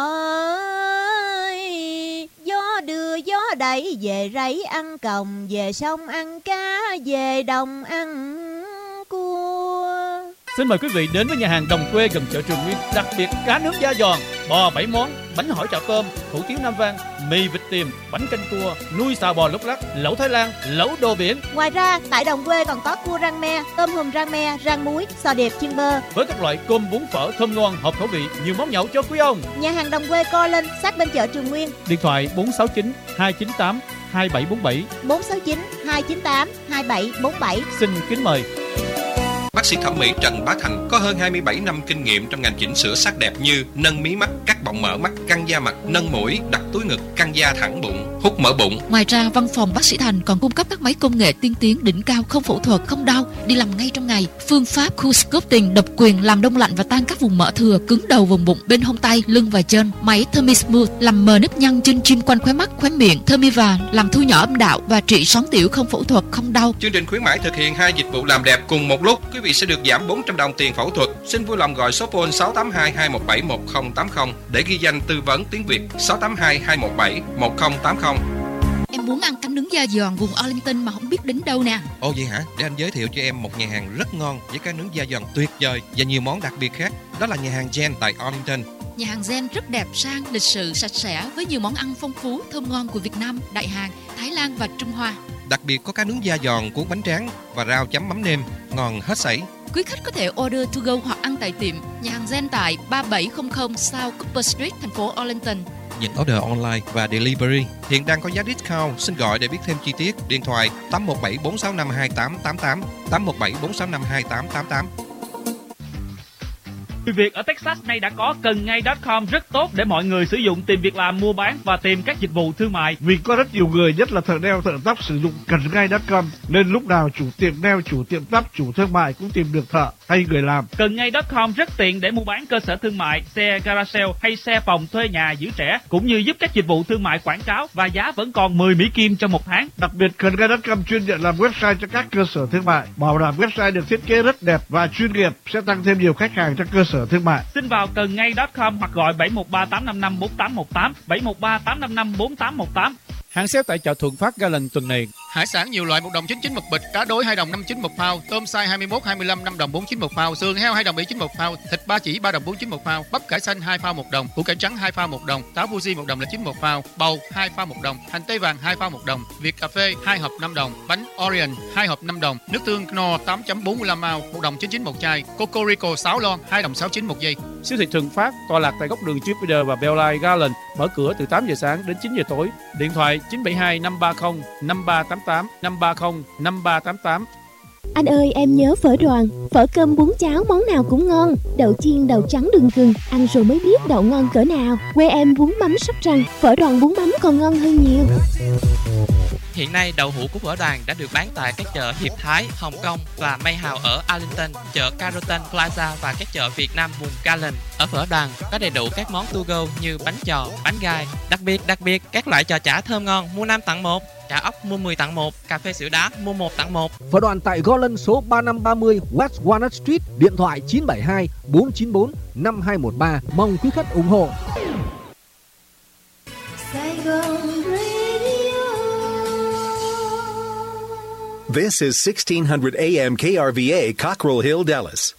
ơi, gió đưa gió đẩy về rẫy ăn còng, về sông ăn cá, về đồng ăn cua. Xin mời quý vị đến với nhà hàng Đồng Quê gần chợ Trường Nguyên, đặc biệt cá nướng da giòn, bò bảy món, bánh hỏi chảo tôm, hủ tiếu Nam Vang, mì vịt tiềm, bánh canh cua, nuôi xào bò lúc lắc, lẩu Thái Lan, lẩu đồ biển. Ngoài ra, tại Đồng Quê còn có cua rang me, tôm hùm rang me, rang muối, sò điệp chiên bơ. Với các loại cơm bún phở thơm ngon, hợp khẩu vị, nhiều món nhậu cho quý ông. Nhà hàng Đồng Quê co lên sát bên chợ Trường Nguyên. Điện thoại bốn sáu chín hai chín tám hai bảy bốn bảy. bốn sáu chín hai chín tám hai bảy bốn bảy. Xin kính mời. Bác sĩ thẩm mỹ Trần Bá Thành có hơn hai mươi bảy năm kinh nghiệm trong ngành chỉnh sửa sắc đẹp như nâng mí mắt, cắt bọng mỡ mắt, căng da mặt, nâng mũi, đặt túi ngực, căng da thẳng bụng, hút mỡ bụng. Ngoài ra, văn phòng bác sĩ Thành còn cung cấp các máy công nghệ tiên tiến đỉnh cao, không phẫu thuật, không đau, đi làm ngay trong ngày. Phương pháp Cool Sculpting độc quyền làm đông lạnh và tan các vùng mỡ thừa, cứng đầu vùng bụng, bên hông tay, lưng và chân. Máy Thermi Smooth làm mờ nếp nhăn trên chim quanh khóe mắt, khóe miệng. Thermiva làm thu nhỏ âm đạo và trị són tiểu, không phẫu thuật, không đau. Chương trình khuyến mãi thực hiện hai dịch vụ làm đẹp cùng một lúc. Quý vị sẽ được giảm bốn trăm đồng tiền phẫu thuật. Xin vui lòng gọi số phone sáu tám hai hai một bảy một không tám không để ghi danh tư vấn tiếng Việt. Sáu tám hai hai một bảy một không tám không. Em muốn ăn cánh nướng da giòn vùng Arlington mà không biết đến đâu nè. Ồ vậy hả? Để anh giới thiệu cho em một nhà hàng rất ngon với cá nướng da giòn tuyệt vời và nhiều món đặc biệt khác. Đó là nhà hàng Gen tại Arlington. Nhà hàng Gen rất đẹp, sang, lịch sự, sạch sẽ với nhiều món ăn phong phú, thơm ngon của Việt Nam, Đại Hàn, Thái Lan và Trung Hoa. Đặc biệt có cá nướng da giòn, cuốn bánh tráng và rau chấm mắm nêm, ngon hết sảy. Quý khách có thể order to go hoặc ăn tại tiệm. Nhà hàng Gen tại ba bảy không không South Cooper Street, thành phố Arlington. Nhận order online và delivery. Hiện đang có giá discount. Xin gọi để biết thêm chi tiết. Điện thoại tám một bảy bốn sáu năm hai tám tám tám, tám một bảy bốn sáu năm hai tám tám tám. Người Việt ở Texas nay đã có cần ngay chấm com rất tốt để mọi người sử dụng tìm việc làm, mua bán và tìm các dịch vụ thương mại. Vì có rất nhiều người, nhất là thợ nail, thợ tóc sử dụng cần ngay chấm com nên lúc nào chủ tiệm nail, chủ tiệm tóc, chủ thương mại cũng tìm được thợ hay người làm. Cần ngay chấm com rất tiện để mua bán cơ sở thương mại, xe garage sale hay xe phòng thuê nhà giữ trẻ, cũng như giúp các dịch vụ thương mại quảng cáo và giá vẫn còn mười Mỹ Kim trong một tháng. Đặc biệt cần ngay chấm com chuyên nhận làm website cho các cơ sở thương mại, bảo đảm website được thiết kế rất đẹp và chuyên nghiệp, sẽ tăng thêm nhiều khách hàng cho cơ sở thương mại. Xin vào cần ngay chấm com hoặc gọi bảy một ba tám năm năm bốn tám một tám, bảy một ba tám năm năm bốn tám một tám. Hàng sale tại chợ Thuận Phát Garland tuần này. Hải sản nhiều loại một đồng chín chín một bịch, cá đối hai đồng năm chín một pound, tôm size hai mươi mốt hai mươi lăm năm đồng bốn chín một pound, xương heo hai đồng bảy chín một pound, thịt ba chỉ ba đồng bốn chín một pound, bắp cải xanh hai pound một đồng, củ cải trắng hai pound một đồng, táo Fuji một đồng là chín một pound, bầu hai pound một đồng, hành tây vàng hai pound một đồng, việt cà phê hai hộp năm đồng, bánh Orient hai hộp năm đồng, nước tương Knorr tám chấm bốn mươi lăm ounce một đồng chín chín một chai, Coco Rico sáu lon hai đồng sáu chín một giây. Siêu thị Thuận Phát tọa lạc tại góc đường Jupiter và Bellline Garland, mở cửa từ tám giờ sáng đến chín giờ tối. Điện thoại chín bảy hai năm ba không năm ba tám tám, năm ba không năm ba tám tám. Anh ơi, em nhớ phở Đoàn, phở cơm bún cháo món nào cũng ngon, đậu chiên đậu trắng đường gừng, ăn rồi mới biết đậu ngon cỡ nào. Quê em bún mắm Sóc Trăng, phở Đoàn bún mắm còn ngon hơn nhiều. Hiện nay đậu hũ của phở Đoàn đã được bán tại các chợ Hiệp Thái, Hồng Kông và May Hào ở Arlington, chợ Carrollton Plaza và các chợ Việt Nam vùng Garland. Ở phở Đoàn có đầy đủ các món to go như bánh giò, bánh gai. Đặc biệt đặc biệt các loại giò chả thơm ngon, mua năm tặng một, chả ốc mua mười tặng một, cà phê sữa đá mua một tặng một. Phở Đoàn tại Garland số ba năm ba mươi West Walnut Street, điện thoại chín bảy hai bốn chín bốn năm hai một ba. Mong quý khách ủng hộ. This is sixteen hundred A M K R V A, Cockrell Hill, Dallas.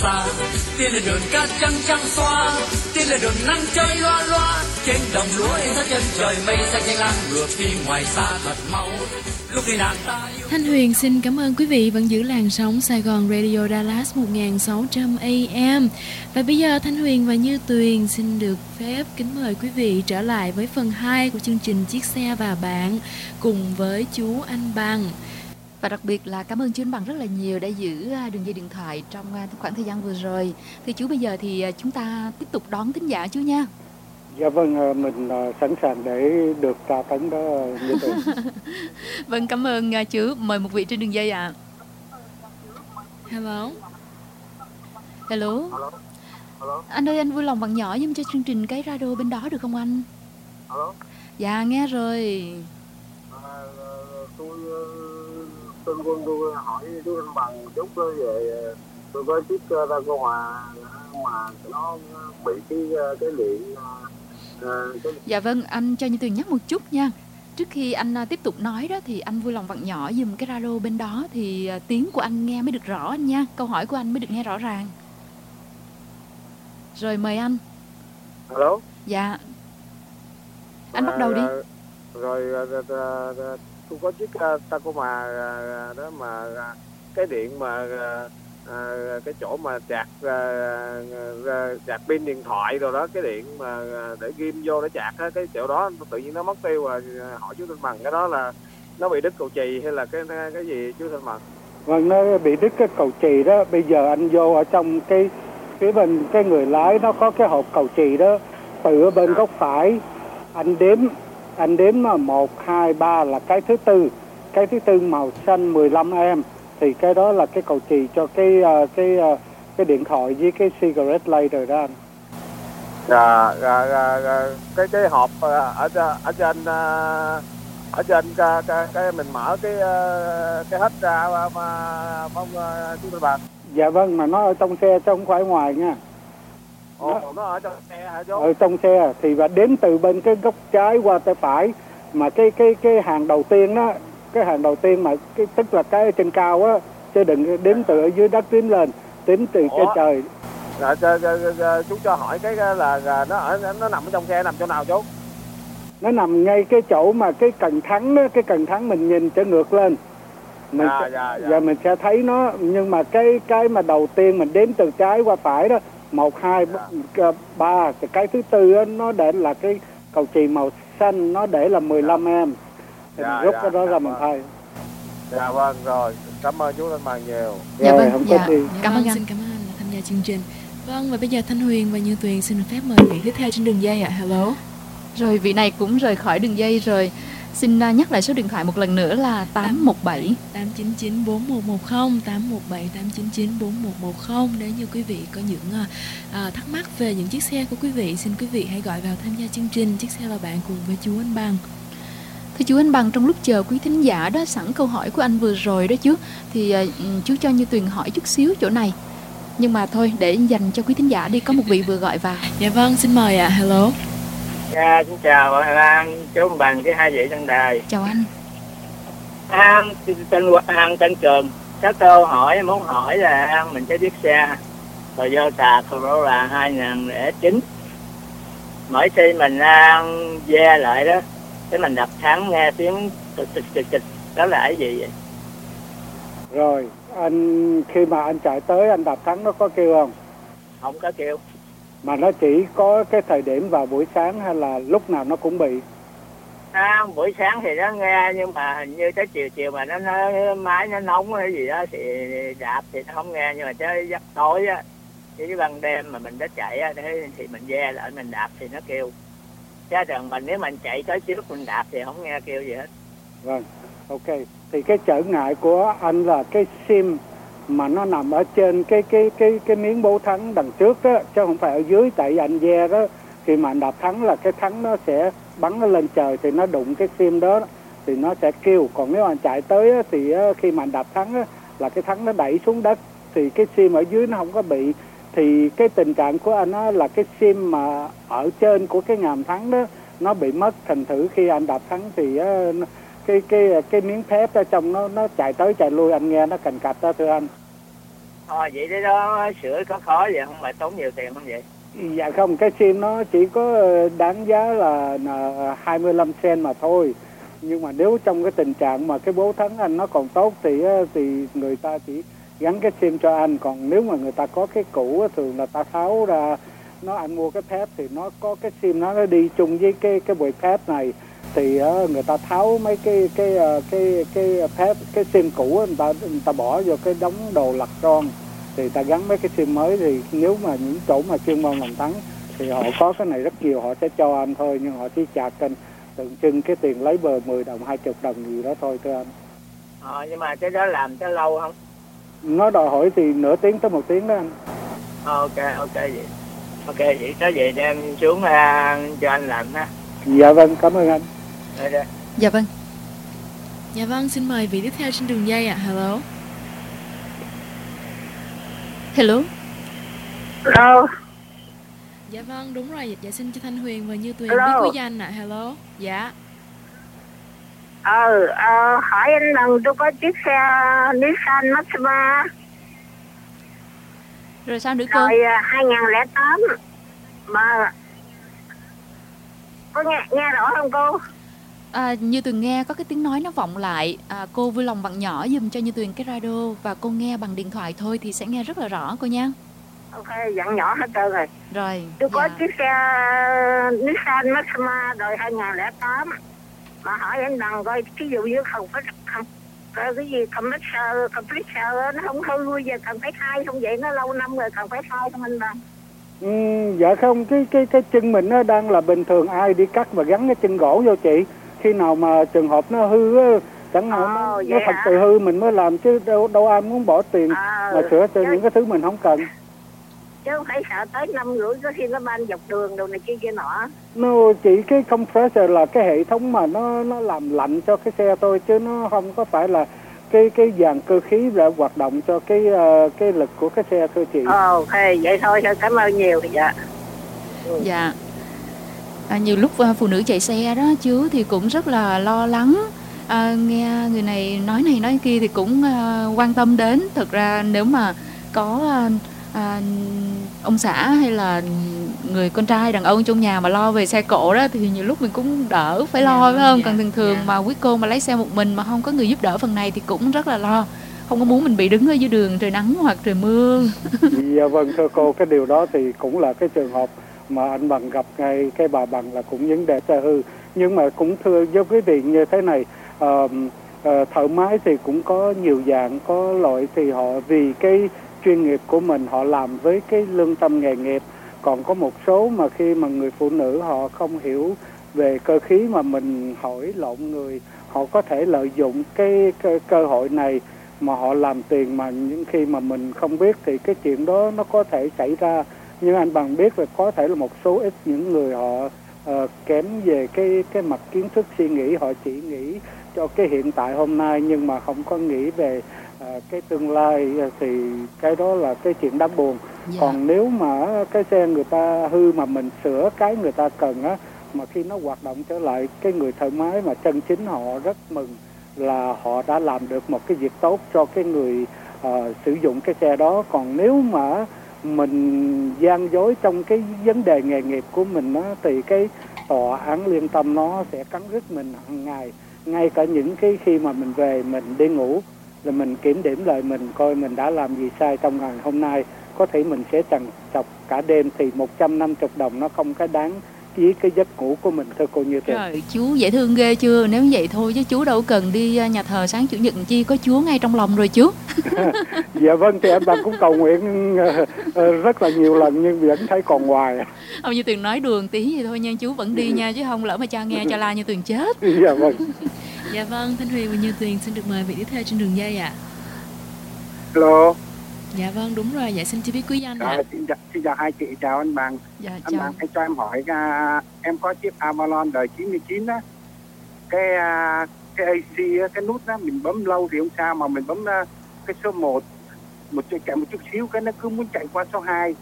xa. Tiến lên đường cát trắng trắng xóa, tiến lên đường nắng chơi loa loa. Trên đồng lúa in dấu chân trời, mây xanh xanh lam ngược đi ngoài xa thật mau. Lúc đi nàng ta yêu... Thanh Huyền xin cảm ơn quý vị vẫn giữ làn sóng Sài Gòn Radio Dallas một nghìn sáu trăm A M. Và bây giờ Thanh Huyền và Như Tuyền xin được phép kính mời quý vị trở lại với phần hai của chương trình Chiếc Xe và Bạn cùng với chú Anh Bằng. Và đặc biệt là cảm ơn chú Anh Bằng rất là nhiều đã giữ đường dây điện thoại trong khoảng thời gian vừa rồi. Thưa chú, bây giờ thì chúng ta tiếp tục đón thính giả chú nha. Dạ vâng, mình sẵn sàng để được tra tấn đó Như Tuyền. Vâng, cảm ơn chú. Mời một vị trên đường dây ạ. À. Hello. Hello. Hello. Anh ơi, anh vui lòng vặn nhỏ giùm cho chương trình cái radio bên đó được không anh? Hello. Dạ, nghe rồi. À, tôi tên quân tôi hỏi chú Anh Bằng chút về tôi có chiếc Taco Hòa mà nó bị cái cái điện. À, cái... Dạ vâng, anh cho Như Tuyền nhắc một chút nha. Trước khi anh tiếp tục nói đó thì anh vui lòng vặn nhỏ giùm cái radio bên đó thì tiếng của anh nghe mới được rõ anh nha. Câu hỏi của anh mới được nghe rõ ràng. Rồi mời anh. Hello. Dạ. Anh à, bắt đầu đi. Rồi tôi có chiếc Tacoma đó mà cái điện mà à, cái chỗ mà sạc sạc pin điện thoại rồi đó, cái điện mà để ghim vô để sạc á, cái chỗ đó tự nhiên nó mất tiêu rồi. Hỏi chú Thanh Bằng cái đó là nó bị đứt cầu chì hay là cái cái gì chú Thanh Bằng? Vâng, nó bị đứt cái cầu chì đó. Bây giờ anh vô ở trong cái phía bên cái người lái nó có cái hộp cầu chì đó, từ ở bên góc phải anh đếm anh đếm là một hai ba là cái thứ tư, cái thứ tư màu xanh mười lăm am thì cái đó là cái cầu chì cho cái cái cái điện thoại với cái cigarette lighter đó anh. Dạ, dạ, dạ, dạ. cái cái hộp ở ở trên ở trên cái, cái, cái mình mở cái cái hết ra mà không chú Thanh Bằng. Dạ vâng, mà nó ở trong xe chứ không phải ngoài nha. Ồ, nó, nó ở trong xe hả chú? Ở trong xe thì và đếm từ bên cái góc trái qua tay phải, mà cái cái cái hàng đầu tiên đó, cái hàng đầu tiên mà cái tức là cái trên cao á, chứ đừng đếm từ ở dưới đất đếm lên, đếm từ trên trời. Dạ, cho, cho, cho, chú cho hỏi cái là, là nó ở nó nằm ở trong xe, nằm chỗ nào chú? Nó nằm ngay cái chỗ mà cái cần thắng đó, cái cần thắng mình nhìn trở ngược lên. Mình dạ, sẽ, dạ, dạ. Giờ mình sẽ thấy nó, nhưng mà cái cái mà đầu tiên mình đếm từ trái qua phải đó, một hai ba, cái thứ tư đó, nó để là cái cầu chì màu xanh, nó để là mười lăm am. Dạ, rút dạ, cái đó dạ, ra vâng. mình thay. Dạ vâng, rồi cảm ơn chú Thanh Bằng nhiều. Dạ rồi, vâng, không dạ. có gì. Cảm ơn vâng, anh. Xin cảm ơn anh đã tham gia chương trình. Vâng, và bây giờ Thanh Huyền và Như Tuyền xin được phép mời vị tiếp theo trên đường dây ạ. À. Hello. Rồi vị này cũng rời khỏi đường dây rồi. Xin nhắc lại số điện thoại một lần nữa là tám một bảy tám chín chín bốn một một không, tám một bảy tám chín chín bốn một một không. Nếu như quý vị có những uh, thắc mắc về những chiếc xe của quý vị, xin quý vị hãy gọi vào tham gia chương trình Chiếc Xe và Bạn cùng với chú Anh Bằng. Thưa chú Anh Bằng, trong lúc chờ quý thính giả đó, sẵn câu hỏi của anh vừa rồi đó chú, thì uh, chú cho Như Tuyền hỏi chút xíu chỗ này. Nhưng mà thôi, để dành cho quý thính giả đi, có một vị vừa gọi vào. Dạ vâng, xin mời ạ. À. Hello. Dạ, xin chào bạn Lan, chú Bằng với hai vị trên đài. Chào anh. An, tên An, tên Trường. Các câu hỏi muốn hỏi là mình có chiếc xe Toyota Corolla hai không không chín. Mỗi khi mình uh, ve lại đó, cái mình đập thắng nghe tiếng kịch kịch kịch kịch, đó là cái gì vậy? Rồi, anh khi mà anh chạy tới anh đạp thắng nó có kêu không? Không có kêu. Mà nó chỉ có cái thời điểm vào buổi sáng hay là lúc nào nó cũng bị? À, buổi sáng thì nó nghe, nhưng mà hình như tới chiều chiều mà nó, nó máy nó nóng hay gì đó thì đạp thì nó không nghe, nhưng mà tới giấc tối á, cái ban đêm mà mình đã chạy á, thế thì mình ve lại mình đạp thì nó kêu. Chứ rằng mình nếu mình chạy tới trước mình đạp thì không nghe kêu gì hết. Vâng, ok. Thì cái trở ngại của anh là cái sim mà nó nằm ở trên cái cái cái cái miếng bố thắng đằng trước đó, chứ không phải ở dưới. Tại anh ve đó, khi mà anh đạp thắng là cái thắng nó sẽ bắn nó lên trời, thì nó đụng cái sim đó thì nó sẽ kêu. Còn nếu anh chạy tới á, thì khi mà anh đạp thắng á, là cái thắng nó đẩy xuống đất thì cái sim ở dưới nó không có bị. Thì cái tình trạng của anh á, là cái sim mà ở trên của cái ngàm thắng đó nó bị mất, thành thử khi anh đạp thắng thì á, cái cái cái miếng thép ở trong nó nó chạy tới chạy lui, anh nghe nó cành cạch đó thưa anh. Ờ, vậy đấy đó, sửa có khó vậy không, phải tốn nhiều tiền không vậy? Dạ không, cái sim nó chỉ có đáng giá là, là hai mươi lăm cent mà thôi. Nhưng mà nếu trong cái tình trạng mà cái bố thắng anh nó còn tốt thì thì người ta chỉ gắn cái sim cho anh. Còn nếu mà người ta có cái cũ thường là ta tháo ra, nó anh mua cái pad thì nó có cái sim nó nó đi chung với cái cái bộ pad này, thì uh, người ta tháo mấy cái cái uh, cái cái pad cái sim cũ người ta người ta bỏ vô cái đống đồ lặt ron, thì ta gắn mấy cái sim mới. Thì nếu mà những chỗ mà chuyên môn làm thắng thì họ có cái này rất nhiều, họ sẽ cho anh thôi, nhưng họ chỉ chạc anh tượng trưng cái tiền lấy bờ mười đồng hai mươi đồng gì đó thôi thưa anh. Ờ, nhưng mà cái đó làm cho lâu không? Nó đòi hỏi thì nửa tiếng tới một tiếng đó anh. Ờ, ok ok vậy ok vậy có vậy đem xuống uh, cho anh làm ha. Dạ vâng, cảm ơn anh. Đây, đây. Dạ vâng. Dạ vâng, xin mời vị tiếp theo trên đường dây ạ. À. Hello. Hello. Hello. Dạ vâng, đúng rồi. Dạ xin cho Thanh Huyền và Như Tuyền Hello. biết quý danh ạ. À. Hello. Dạ. Ờ, ờ, hỏi anh lần tôi có chiếc xe Nissan Maxima. Rồi sao nữa cô? Rồi hai không không tám. Mà có nghe, nghe rõ không cô? À, Như Tuyền nghe có cái tiếng nói nó vọng lại. À, cô vui lòng vặn nhỏ giùm cho Như Tuyền cái radio và cô nghe bằng điện thoại thôi thì sẽ nghe rất là rõ cô nha. Ok, dặn nhỏ hết trơn rồi. Rồi. Tôi dạ. có chiếc xe Nissan Maxima đời hai không không tám. Mà hỏi anh bằng coi ví dụ như không có không cái gì compressor compressor nó không hư bây giờ cần phải thay không, vậy nó lâu năm rồi cần phải thay không anh bằng? Ừ, dạ không, cái cái cái chân mình nó đang là bình thường, ai đi cắt và gắn cái chân gỗ vô chị. Khi nào mà trường hợp nó hư á, chẳng hạn nó, nó thật sự hư mình mới làm, chứ đâu đâu ai muốn bỏ tiền à, mà sửa cho những cái thứ mình không cần. Chứ không phải sợ tới năm rưỡi có khi nó ban dọc đường đồ này kia kia nọ. No, chỉ cái compressor là cái hệ thống mà nó nó làm lạnh cho cái xe thôi, chứ nó không có phải là cái cái dàn cơ khí để hoạt động cho cái uh, cái lực của cái xe thưa chị. Ồ, oh, okay, vậy thôi, cảm ơn nhiều. Dạ. Ừ. Dạ. À, nhiều lúc uh, phụ nữ chạy xe đó chứ thì cũng rất là lo lắng. À, nghe người này nói này nói kia thì cũng uh, quan tâm đến. Thực ra nếu mà có uh, À, ông xã hay là người con trai đàn ông trong nhà mà lo về xe cộ đó thì nhiều lúc mình cũng đỡ phải lo, yeah, phải không? Yeah, còn thường thường yeah. mà quý cô mà lấy xe một mình mà không có người giúp đỡ phần này thì cũng rất là lo, không có muốn mình bị đứng ở dưới đường trời nắng hoặc trời mưa. Dạ vâng thưa cô, cái điều đó thì cũng là cái trường hợp mà anh Bằng gặp ngay cái bà Bằng là cũng vấn đề xe hư. Nhưng mà cũng thưa với quý vị như thế này, uh, uh, thợ máy thì cũng có nhiều dạng, có loại thì họ vì cái chuyên nghiệp của mình họ làm với cái lương tâm nghề nghiệp. Còn có một số mà khi mà người phụ nữ họ không hiểu về cơ khí mà mình hỏi lộn người, họ có thể lợi dụng cái cơ, cơ hội này mà họ làm tiền, mà những khi mà mình không biết thì cái chuyện đó nó có thể xảy ra. Nhưng anh Bằng biết là có thể là một số ít những người họ uh, kém về cái cái mặt kiến thức suy nghĩ, họ chỉ nghĩ cho cái hiện tại hôm nay nhưng mà không có nghĩ về À, cái tương lai, thì cái đó là cái chuyện đáng buồn. Yeah. Còn nếu mà cái xe người ta hư mà mình sửa cái người ta cần á, mà khi nó hoạt động trở lại, cái người thợ máy mà chân chính họ rất mừng là họ đã làm được một cái việc tốt cho cái người uh, sử dụng cái xe đó. Còn nếu mà mình gian dối trong cái vấn đề nghề nghiệp của mình á, thì cái tòa án liên tâm nó sẽ cắn rứt mình hàng ngày. Ngay cả những cái khi mà mình về mình đi ngủ là mình kiểm điểm lại mình coi mình đã làm gì sai trong ngày hôm nay, có thể mình sẽ trằn trọc cả đêm, thì một trăm năm mươi đồng nó không có đáng với cái giấc ngủ của mình thưa cô Như Tuyền. Trời, chú dễ thương ghê chưa? Nếu vậy thôi chứ chú đâu cần đi nhà thờ sáng chủ nhật chi, có Chúa ngay trong lòng rồi chú. Dạ vâng, thì anh Bằng cũng cầu nguyện rất là nhiều lần nhưng vẫn thấy còn hoài. Ông Như Tuyền nói đường tí vậy thôi nha, chú vẫn đi nha, chứ không lỡ mà cha nghe cho la Như Tuyền chết. Dạ vâng. Dạ vâng, Thanh Huyền và Như Tuyền xin được mời vị tiếp theo trên đường dây ạ. À. Hello. Dạ vâng, đúng rồi, dạ xin cho biết quý danh ạ. À. Xin, xin chào hai chị, chào anh Bằng. Dạ, anh chào. Bằng, anh cho em hỏi, uh, em có chiếc Avalon đời chín mươi chín đó, cái uh, cái a xê, cái nút đó mình bấm lâu thì không sao, mà mình bấm uh, cái số một, một chạy một chút xíu cái nó cứ muốn chạy qua số hai.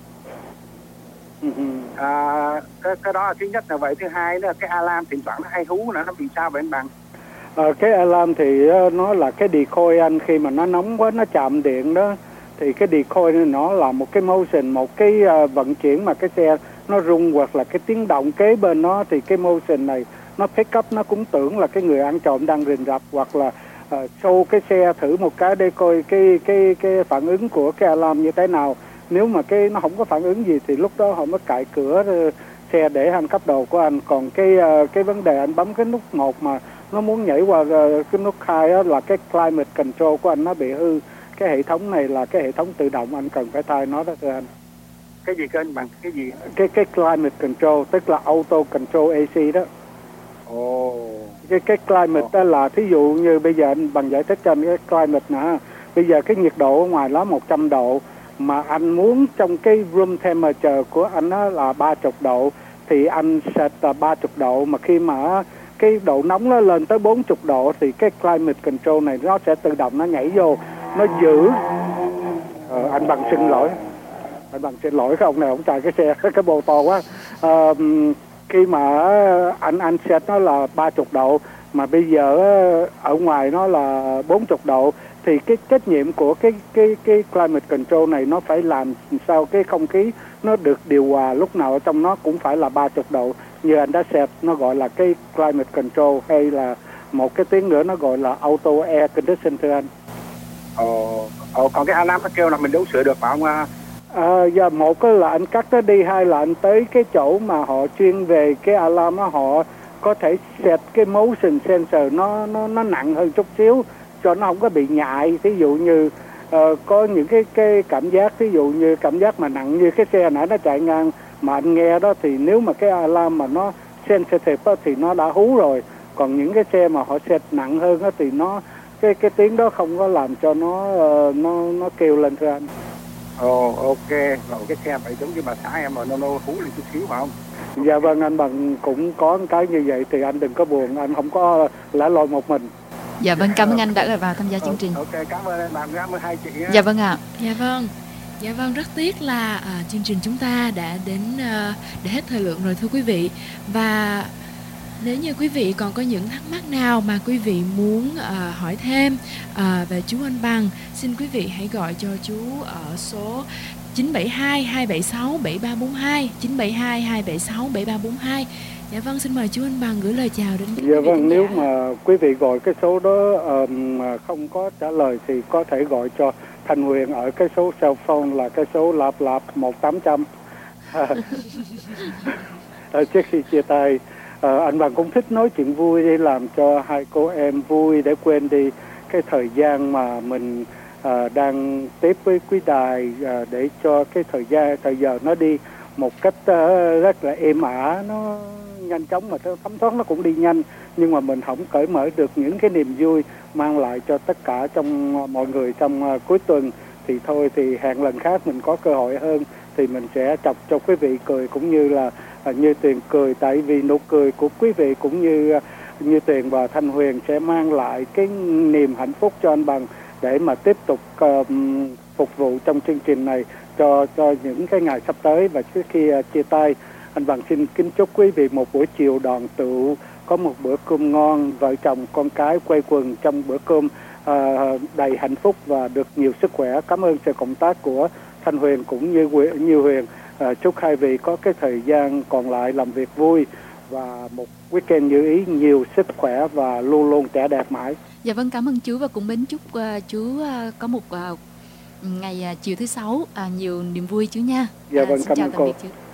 À, cái, cái đó là thứ nhất là vậy. Thứ hai là cái alarm thỉnh thoảng nó hay hú nữa, nó bị sao vậy anh Bằng? À, cái alarm thì nó là cái decoy anh, khi mà nó nóng quá nó chạm điện đó thì cái decoy nó là một cái motion, một cái uh, vận chuyển mà cái xe nó rung hoặc là cái tiếng động kế bên nó, thì cái motion này nó pick up, nó cũng tưởng là cái người ăn trộm đang rình rập, hoặc là uh, show cái xe thử một cái để coi cái cái cái phản ứng của cái alarm như thế nào. Nếu mà cái nó không có phản ứng gì thì lúc đó họ mới cài cửa uh, xe để hành cấp đồ của anh. Còn cái uh, cái vấn đề anh bấm cái nút một mà nó muốn nhảy qua uh, cái nút hai đó là cái climate control của anh nó bị hư. Cái hệ thống này là cái hệ thống tự động, anh cần phải thay nó đó thưa anh. Cái gì cơ anh bằng? Cái gì? Cái cái climate control tức là auto control a xê đó. Ồ. Oh. Cái cái climate oh. đó là thí dụ như bây giờ anh bằng giải thích cho anh cái climate nè. Bây giờ cái nhiệt độ ở ngoài đó một trăm độ, mà anh muốn trong cái room temperature của anh đó là ba mươi độ, thì anh set là ba mươi độ, mà khi mà cái độ nóng nó lên tới bốn mươi độ thì cái climate control này nó sẽ tự động nó nhảy vô, nó giữ. Ờ, anh bằng xin lỗi, anh bằng xin lỗi cái ông này ông chạy cái xe cái bô to quá. Ờ, khi mà anh anh set nó là ba mươi độ, mà bây giờ ở ngoài nó là bốn mươi độ, thì cái trách nhiệm của cái cái cái climate control này nó phải làm sao cái không khí nó được điều hòa lúc nào ở trong nó cũng phải là ba mươi độ như anh đã set. Nó gọi là cái climate control, hay là một cái tiếng nữa nó gọi là auto air condition thưa anh. Ồ, ồ còn cái alarm nó kêu là mình đâu sửa được phải không? À, dạ, một là anh cắt nó đi, hai là anh tới cái chỗ mà họ chuyên về cái alarm đó, họ có thể set cái motion sensor nó nó nó nặng hơn chút xíu cho nó không có bị nhại. Ví dụ như uh, có những cái cái cảm giác, ví dụ như cảm giác mà nặng như cái xe nãy nó chạy ngang mà anh nghe đó, thì nếu mà cái alarm mà nó sensitive đó, thì nó đã hú rồi. Còn những cái xe mà họ set nặng hơn đó, thì nó cái cái tiếng đó không có làm cho nó uh, nó nó kêu lên thưa anh. Ồ, ok. Rồi cái xe vậy giống như bà xã em mà nó nó hú lên chút xíu phải không? Dạ vâng, anh bằng cũng có cái như vậy thì anh đừng có buồn, anh không có lẻ loi một mình. Dạ vâng, cảm ơn anh đã vào tham gia chương trình. Ok, cảm ơn anh, cảm ơn hai chị nhé. Dạ vâng ạ. Dạ vâng. Dạ vâng, rất tiếc là à, chương trình chúng ta đã đến à, để hết thời lượng rồi thưa quý vị. Và nếu như quý vị còn có những thắc mắc nào mà quý vị muốn à, hỏi thêm à, về chú Anh Bằng, xin quý vị hãy gọi cho chú ở số chín bảy hai hai bảy sáu bảy ba bốn hai, chín bảy hai hai bảy sáu bảy ba bốn hai. Dạ vâng, xin mời chú Anh Bằng gửi lời chào đến quý Dạ vị. vâng, nếu mà quý vị gọi cái số đó um, mà không có trả lời thì có thể gọi cho Thanh Huyền ở cái số cell phone là cái số lạp lạp một tám trăm. Trước khi chia tay, uh, anh Bằng cũng thích nói chuyện vui để làm cho hai cô em vui, để quên đi cái thời gian mà mình uh, đang tiếp với quý đài, uh, để cho cái thời gian thời giờ nó đi một cách uh, rất là êm ả, nó nhanh chóng mà thấm thoát, nó cũng đi nhanh, nhưng mà mình không cởi mở được những cái niềm vui mang lại cho tất cả trong mọi người trong uh, cuối tuần. Thì thôi thì hẹn lần khác mình có cơ hội hơn thì mình sẽ chọc cho quý vị cười, cũng như là uh, như Tuyền cười, tại vì nụ cười của quý vị cũng như uh, như Tuyền và Thanh Huyền sẽ mang lại cái niềm hạnh phúc cho anh Bằng để mà tiếp tục uh, phục vụ trong chương trình này cho cho những cái ngày sắp tới. Và trước khi uh, chia tay, anh Bằng xin kính chúc quý vị một buổi chiều đoàn tụ, có một bữa cơm ngon, vợ chồng con cái quây quần trong bữa cơm uh, đầy hạnh phúc và được nhiều sức khỏe. Cảm ơn sự cộng tác của Thanh Huyền cũng như như Huyền. Uh, chúc hai vị có cái thời gian còn lại làm việc vui và một weekend như ý, nhiều sức khỏe và luôn luôn trẻ đẹp mãi. Dạ vâng, cảm ơn chú, và cũng mến chúc uh, chú uh, có một uh, ngày uh, chiều thứ sáu uh, nhiều niềm vui chú nha. Dạ vâng, uh, cảm ơn cô. Chú.